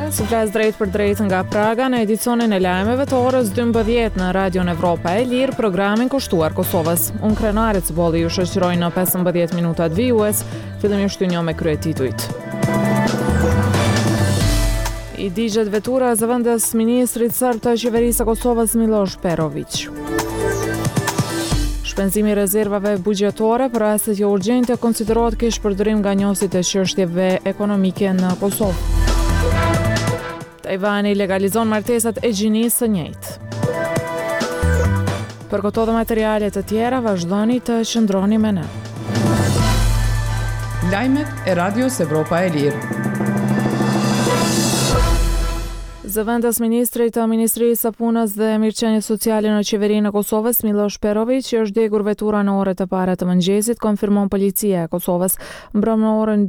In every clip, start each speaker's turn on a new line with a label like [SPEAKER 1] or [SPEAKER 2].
[SPEAKER 1] Së flas drejt për drejt nga Praga në edicionin e lajmeve të orës 12 në Radion Evropa e Lirë, programin kushtuar Kosovës. Unë krenarit së bolli ju shoqëroj në 15 minutat vijues, fillimisht ju njoh me kryetitujt. I digjet vetura zëvendës ministrit serb të qeverisë së Kosovës Miloš Perović. Shpenzimi i rezervave buxhetore për rastet jo urgjente konsiderohet keq përdorim nga njësit e çështjeve ekonomike në Kosovë. Tajvani legalizon martesat e gjinisë së njëjtë. Për këto dhe materiale të tjera vazhdoni të qëndroni me ne.
[SPEAKER 2] Lajmet e Radios Evropa e Lirë.
[SPEAKER 1] Zëvendës ministrit të Ministrisë së Punës dhe Mirëqenies Sociale në qeverinë e Kosovës, Miloš Perović, që është djegur vetura në orët e para të mëngjesit, konfirmon policia e Kosovës. Mbrëm në orën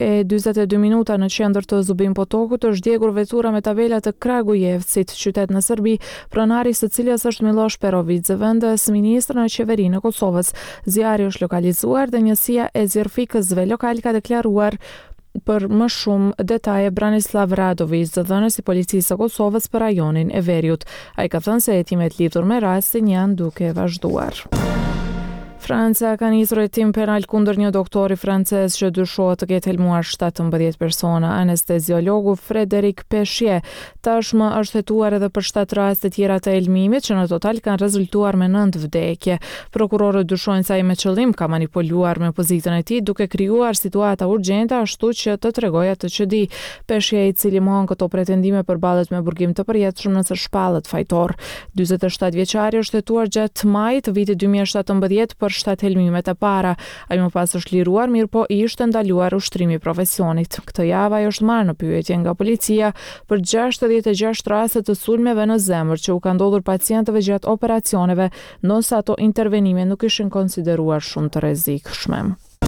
[SPEAKER 1] 2:42 në qendër të Zubin Potokut është djegur vetura me tabela të Kragujevcit, qytet në Serbi, pronari së cilës është Miloš Perović, zëvendës ministër në qeverinë e Kosovës. Zjarri është lokalizuar dhe njësia e zjarfikësve lokal ka deklaruar për më shumë detaje Branislav Radović, zëdhënës i policisë së Kosovës për rajonin e Veriut. Ai ka thënë se hetimet lidhur me rastin janë duke vazhduar. Franca ka nisur hetim penal kundër një doktori francez që dyshohet të ketë helmuar 17 persona. Anesteziologu Frédéric Peschier tashmë është hetuar edhe për 7 raste tjera të helmimit, që në total kanë rezultuar me 9 vdekje. Prokurorët dyshojnë se ai me qëllim ka manipuluar me pozitën e tij duke krijuar situata urgjente ashtu që të tregojë atë që di. Peschier, i cili mohon këto pretendime, përballet me burgim të përjetshëm nëse shpallet fajtor. 47 vjeçari është hetuar gjatë majit të vitit 2017 për 7 helmimet e para. Ai më pas është liruar, mirë po ishte ndaluar ushtrimi i profesionit. Këtë javë ai është marrë në pyetje nga policia për 66 raste të sulmeve në zemër që u ka ndodhur pacientëve gjatë operacioneve, ndonse ato intervenime nuk ishin konsideruar shumë të rrezikshme.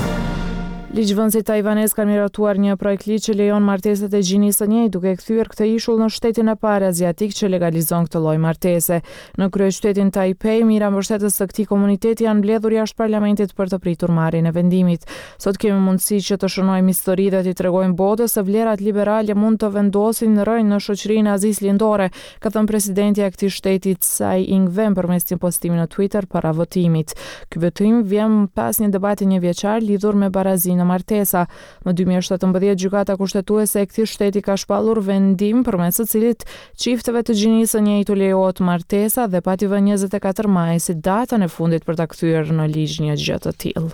[SPEAKER 1] Ligjvënësit tajvanez kanë miratuar një projekt ligj që lejon martesat e gjinisë së njëjtë, duke kthyer këtë ishull në shtetin e parë aziatik që legalizon këtë lloj martese. Në kryeqytetin Taipei, mira mbështetës së këtij komuniteti janë mbledhur jashtë parlamentit për të pritur marrjen e vendimit. Sot kemi mundësi që të shënojmë histori dhe t'i tregojmë botës se vlerat liberale mund të vendosin rrënjë në shoqërinë azisë lindore, ka thënë presidenti i këtij shteti Tsai Ing-wen përmes një postimi në Twitter para votimit. Ky votim vjen pas një debati njëvjeçar lidhur me barazinë në martesa. Më 2017 gjykata kushtetuese e këtij shteti ka shpallur vendim përmes së cilit çifteve të gjinisë së njëjtë lejohet martesa dhe pati vënë 24 maj si datën e fundit për ta kthyer në ligj një gjë të tillë.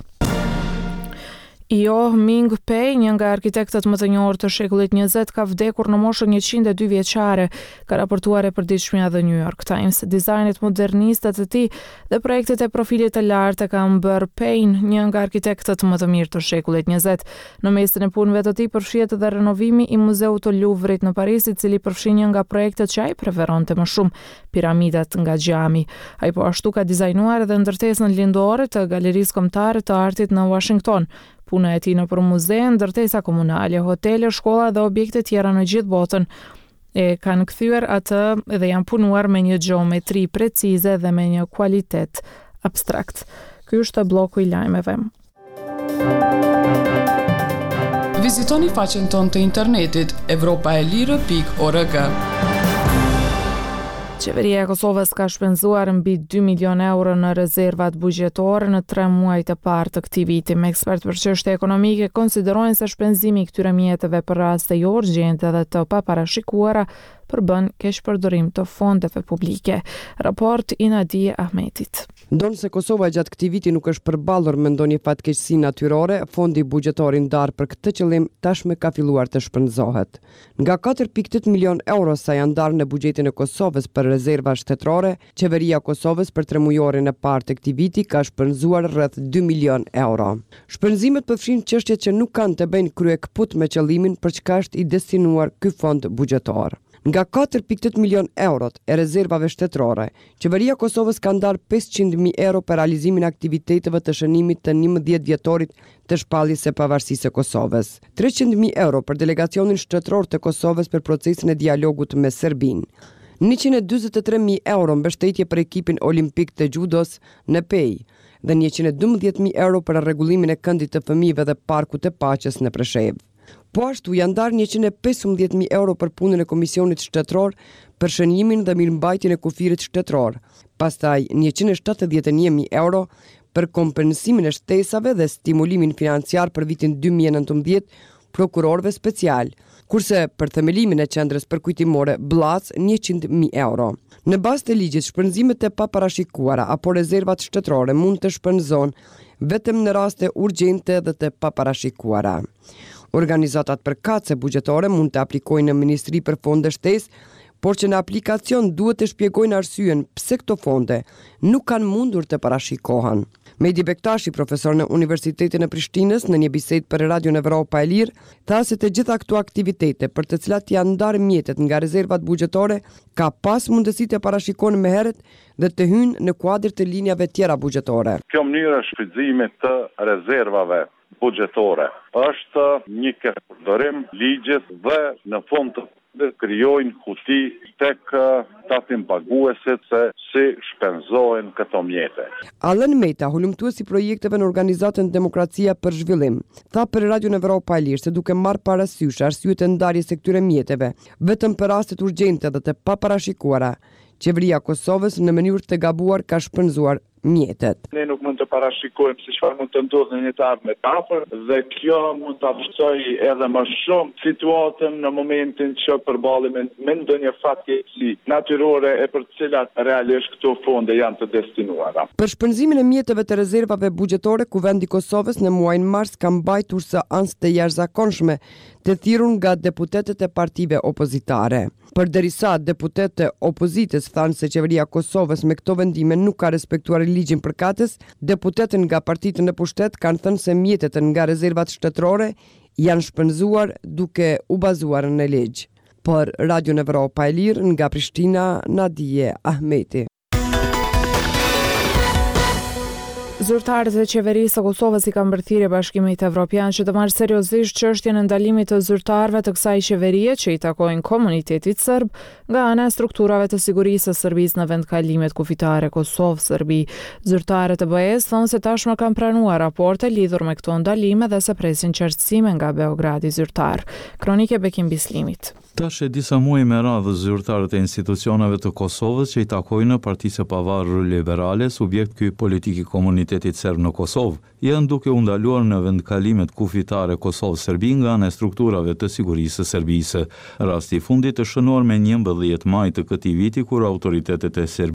[SPEAKER 1] Jo Ming Pei, një nga arkitektët më të njohur të shekullit 20, ka vdekur në moshën 102 vjeçare, ka raportuar e përditshmja The New York Times. Dizajnet moderniste të tij dhe projektet e profilit të lartë kanë bërë Pein një nga arkitektët më të mirë të shekullit 20. Në mesin e punëve të tij përfshihet edhe renovimi i Muzeut të Louvrit në Paris, i cili përfshin një nga projektet që ai preferonte më shumë, piramidat nga xhami. Ai po ashtu ka dizajnuar edhe ndërtesën lindore të Galerisë Kombëtare të Artit në Washington. Puna e tij nëpër muze, ndërtesa komunale, hotele, shkolla dhe objekte tjera në gjithë botën e kanë kthyer atë dhe janë punuar me një gjeometri precize dhe me një kualitet abstrakt. Ky është bloku i lajmeve.
[SPEAKER 2] Vizitoni faqen tonë të internetit evropaelire.org.
[SPEAKER 1] Qeveria e Kosovës ka shpenzuar mbi 2 milion euro në rezervat buxhetore në 3 muajt e parë të këtij viti. Ekspertë për çështje ekonomike konsiderojnë se shpenzimi i këtyre mjeteve për raste jo urgjente dhe të paparashikuara përbën keq përdorim të fondeve publike. Raport i Nadije Ahmetit.
[SPEAKER 3] Ndonë se Kosova gjatë këtij viti nuk është përballur me ndonjë fatkeqësi natyrore, fondi buxhetor i ndarë për këtë qëllim tashmë ka filluar të shpenzohet. Nga 4.8 milion euro sa janë ndarë në buxhetin e Kosovës për rezerva shtetërore, qeveria e Kosovës për 3 mujorin e parë të këtij viti ka shpenzuar rreth 2 milion euro. Shpenzimet përfshin çështjet që nuk kanë të bëjnë kryekput me qëllimin për çka është i destinuar ky fond buxhetor. Nga 4.8 milion eurot e rezervave shtetërore, qeveria e Kosovës ka ndarë 500.000 euro për realizimin e aktiviteteve të shënimit të 11 vjetorit të shpalljes së pavarësisë së Kosovës. 300.000 euro për delegacionin shtetëror të Kosovës për procesin e dialogut me Serbinë. 143.000 euro mbështetje për ekipin olimpik të judos në Pej dhe 112.000 euro për rregullimin e këndit të fëmijëve dhe parkut të Paqes në Preshevë. Po ashtu janë ndarë 115.000 euro për punën e Komisionit Shtetëror për shënimin dhe mirëmbajtjen e kufirit shtetëror, pastaj 171.000 euro për kompensimin e shtesave dhe stimulimin financiar për vitin 2019 prokurorëve special, kurse për themelimin e qendrës përkujtimore Blac 100.000 euro. Në bazë të ligjit, shpenzimet e paparashikuara apo rezervat shtetërore mund të shpenzohen vetëm në raste urgjente dhe të paparashikuara. Organizatat përkatëse buxhetore mund të aplikojnë në Ministri për fonde shtesë, por që në aplikacion duhet të shpjegojnë arsyen pse këto fonde nuk kanë mundur të parashikohen. Mehdi Bektashi, profesor në Universitetin e Prishtinës, në një bisedë për Radion Evropa e Lirë, tha se të gjitha këto aktivitete për të cilat janë ndarë mjetet nga rezervat buxhetore ka pas mundësi të parashikohen më herët dhe të hyjnë në kuadër të linjave tjera buxhetore.
[SPEAKER 4] Kjo mënyrë e shfrytëzimit të rezervave buxhetore është një përdorim ligjit dhe në fund të krijojnë kuti tek tatim paguesit se si shpenzohen këto mjete.
[SPEAKER 3] Allen Meta, hulumtuesi i projekteve në organizatën Demokracia për Zhvillim, tha për Radion Evropa e Lirë se duke marrë parasysh arsyet e ndarjes së këtyre mjeteve, vetëm për rastet urgjente dhe të paparashikuara, qeveria e Kosovës në mënyrë të gabuar ka shpenzuar mjetet.
[SPEAKER 5] Ne nuk mund të parashikojmë se çfarë mund të ndodhë në një të ardhmen metafër dhe kjo mund të vështojë edhe më shumë situatën në momentin që përballemi me ndonjë fatkeqësi natyrore e për të cilat realisht këto fonde janë të destinuara.
[SPEAKER 3] Për shpenzimin e mjeteve të rezervave buxhetore, Kuvendi i Kosovës në muajin mars ka mbajtur së anë të jashtëzakonshme të thirrur nga deputetët e partive opozitare. Përderisa deputetët e opozitës thanë se qeveria e Kosovës me këto vendime nuk ka respektuar ligjin përkatës, deputetët nga partitë në pushtet kanë thënë se mjetet nga rezervat shtetërore janë shpenzuar duke u bazuar në ligj. Për Radion Evropa e Lirë nga Prishtina, Nadije Ahmeti.
[SPEAKER 1] Zyrtarët e qeverisë së Kosovës i kanë mbërthirë Bashkimit Evropian që të marrë seriozisht çështjen e ndalimit të zyrtarëve të kësaj qeverie që i takojnë komunitetit serb nga ana e strukturave të sigurisë së Serbisë në vendkalimet kufitare Kosovë-Serbi. Zyrtarët e BE-s thonë se tashmë kanë pranuar raporte lidhur me këto ndalime dhe se presin qartësime nga Beogradi zyrtar. Kronike Bekim Bislimit.
[SPEAKER 6] Tash e disa muaj me radhë zyrtarët e institucioneve të Kosovës që i takojnë Partisë së Pavarur Liberale, subjekt ky politik i komunitetit serb në Kosovë, janë duke u ndaluar në vendkalimet kufitare Kosovë-Serbi nga ana e strukturave të sigurisë së Serbisë. Rasti i fundit është shënuar me 11 maj të këtij viti kur autoritetet e